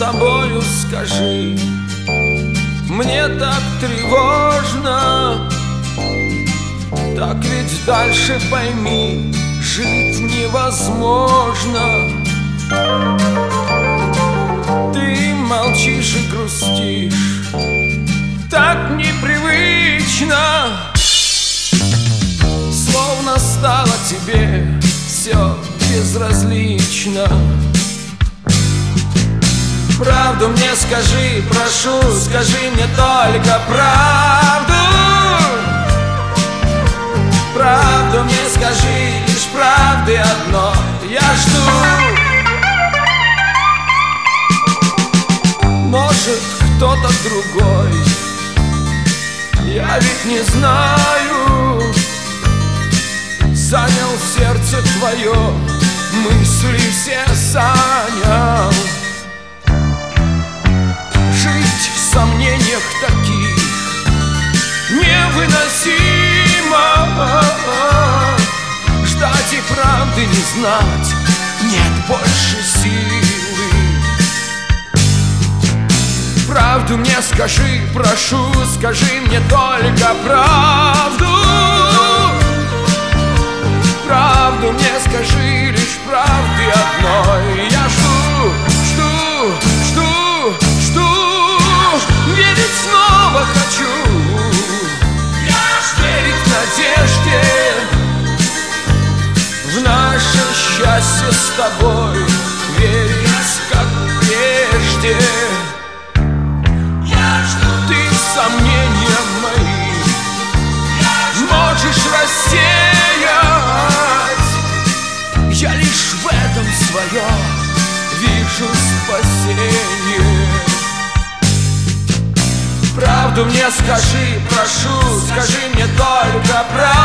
тобою, скажи. Мне так тревожно, так ведь дальше, пойми, жить невозможно. Ты молчишь и грустишь, так непривычно, словно стало тебе все безразлично. Правду мне скажи, прошу, скажи мне только правду. Правду мне скажи, лишь правды одной я жду. Может, кто-то другой, я ведь не знаю, занял сердце твое, мысли все занял. Жить в сомнениях таких невыносимо, ждать и правды не знать нет больше силы. Правду мне скажи, прошу, скажи мне только правду. Правду мне скажи, лишь правды одной я жду, жду, жду, жду. Верить снова хочу, верить в надежде, в наше счастье с тобой, верить как прежде. Ты сомнения мои можешь рассеять, я лишь в этом своем вижу спасение. Правду мне скажи, прошу, скажи мне только правду.